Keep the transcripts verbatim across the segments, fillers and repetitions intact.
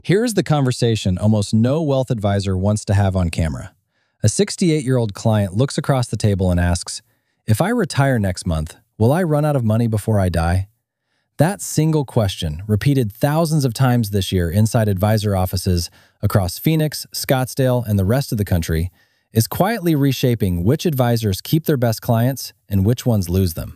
Here's the conversation almost no wealth advisor wants to have on camera. A sixty-eight-year-old client looks across the table and asks, "If I retire next month, will I run out of money before I die?" That single question, repeated thousands of times this year inside advisor offices across Phoenix, Scottsdale, and the rest of the country, is quietly reshaping which advisors keep their best clients and which ones lose them.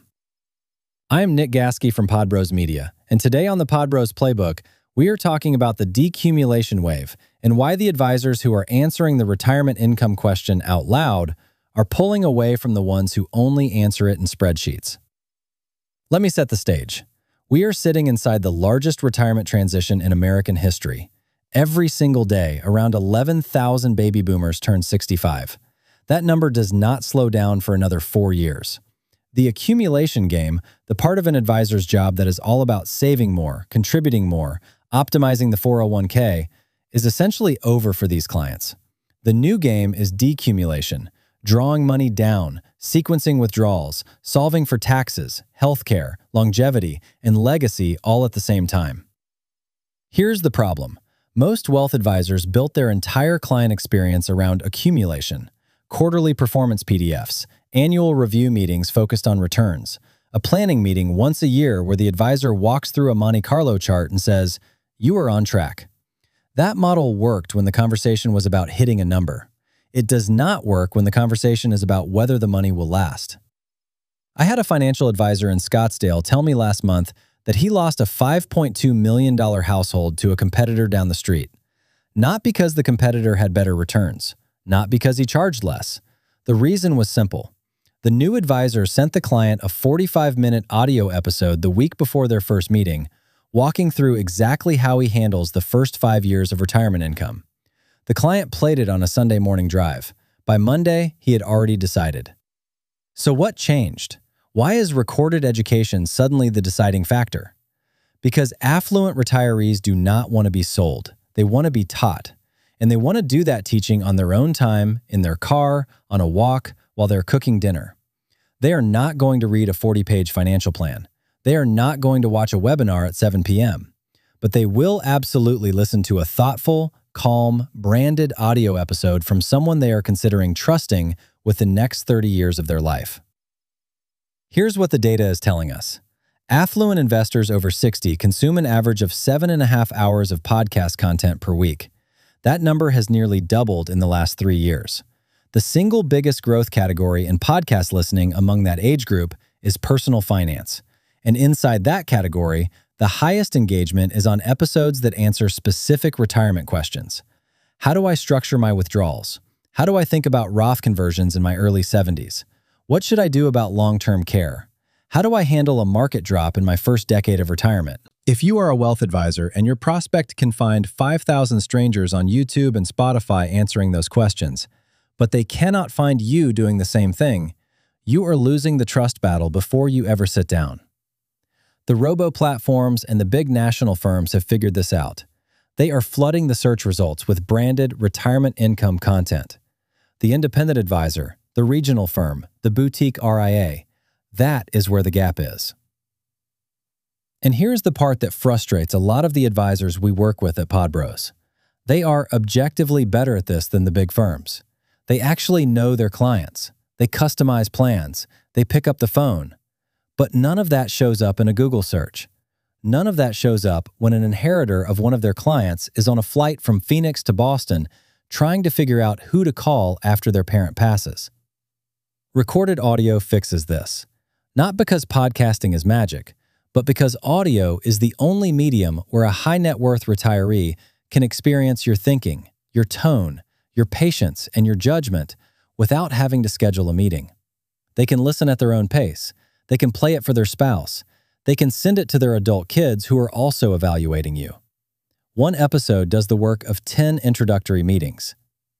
I am Nick Gaskey from Podbros Media, and today on the Podbros Playbook, we are talking about the decumulation wave and why the advisors who are answering the retirement income question out loud are pulling away from the ones who only answer it in spreadsheets. Let me set the stage. We are sitting inside the largest retirement transition in American history. Every single day, around eleven thousand baby boomers turn sixty-five. That number does not slow down for another four years. The accumulation game, the part of an advisor's job that is all about saving more, contributing more, optimizing the four oh one k, is essentially over for these clients. The new game is decumulation, drawing money down, sequencing withdrawals, solving for taxes, healthcare, longevity, and legacy all at the same time. Here's the problem. Most wealth advisors built their entire client experience around accumulation, quarterly performance P D Fs, annual review meetings focused on returns, a planning meeting once a year where the advisor walks through a Monte Carlo chart and says, "You are on track." That model worked when the conversation was about hitting a number. It does not work when the conversation is about whether the money will last. I had a financial advisor in Scottsdale tell me last month that he lost a five point two million dollars household to a competitor down the street. Not because the competitor had better returns, not because he charged less. The reason was simple. The new advisor sent the client a forty-five minute audio episode the week before their first meeting, walking through exactly how he handles the first five years of retirement income. The client played it on a Sunday morning drive. By Monday, he had already decided. So what changed? Why is recorded education suddenly the deciding factor? Because affluent retirees do not want to be sold. They want to be taught. And they want to do that teaching on their own time, in their car, on a walk, while they're cooking dinner. They are not going to read a forty-page financial plan. They are not going to watch a webinar at seven p m But they will absolutely listen to a thoughtful, calm, branded audio episode from someone they are considering trusting with the next thirty years of their life. Here's what the data is telling us. Affluent investors over sixty consume an average of seven and a half hours of podcast content per week. That number has nearly doubled in the last three years. The single biggest growth category in podcast listening among that age group is personal finance. And inside that category, the highest engagement is on episodes that answer specific retirement questions. How do I structure my withdrawals? How do I think about Roth conversions in my early seventies? What should I do about long-term care? How do I handle a market drop in my first decade of retirement? If you are a wealth advisor and your prospect can find five thousand strangers on YouTube and Spotify answering those questions, but they cannot find you doing the same thing, you are losing the trust battle before you ever sit down. The robo-platforms and the big national firms have figured this out. They are flooding the search results with branded retirement income content. The independent advisor, the regional firm, the boutique R I A, that is where the gap is. And here's the part that frustrates a lot of the advisors we work with at Podbros. They are objectively better at this than the big firms. They actually know their clients. They customize plans. They pick up the phone. But none of that shows up in a Google search. None of that shows up when an inheritor of one of their clients is on a flight from Phoenix to Boston trying to figure out who to call after their parent passes. Recorded audio fixes this. Not because podcasting is magic, but because audio is the only medium where a high net worth retiree can experience your thinking, your tone, your patience, and your judgment without having to schedule a meeting. They can listen at their own pace. They can play it for their spouse. They can send it to their adult kids who are also evaluating you. One episode does the work of ten introductory meetings.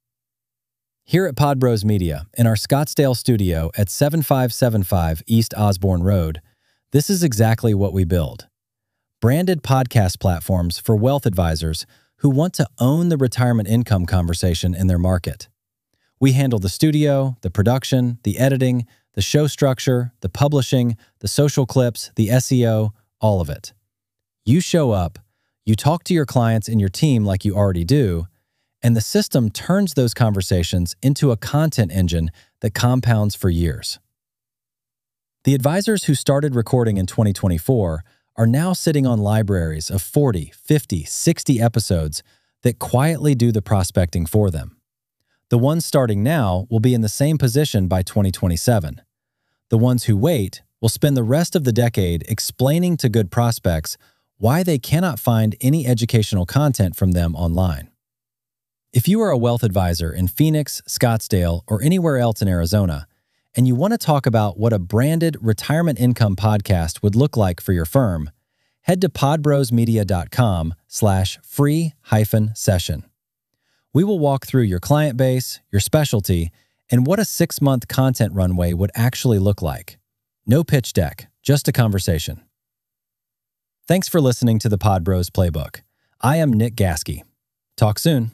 Here at Podbros Media, in our Scottsdale studio at seven five seven five East Osborne Road, this is exactly what we build. Branded podcast platforms for wealth advisors who want to own the retirement income conversation in their market. We handle the studio, the production, the editing, the show structure, the publishing, the social clips, the S E O, all of it. You show up, You talk to your clients and your team like you already do, and the system turns those conversations into a content engine that compounds for years. The advisors who started recording in twenty twenty-four are now sitting on libraries of forty, fifty, sixty episodes that quietly do the prospecting for them. The ones starting now will be in the same position by twenty twenty-seven. The ones who wait will spend the rest of the decade explaining to good prospects why they cannot find any educational content from them online. If you are a wealth advisor in Phoenix, Scottsdale, or anywhere else in Arizona, and you want to talk about what a branded retirement income podcast would look like for your firm, head to podbrosmedia.com slash free hyphen session. We will walk through your client base, your specialty, and what a six-month content runway would actually look like. No pitch deck, just a conversation. Thanks for listening to the Pod Bros Playbook. I am Nick Gaskey. Talk soon.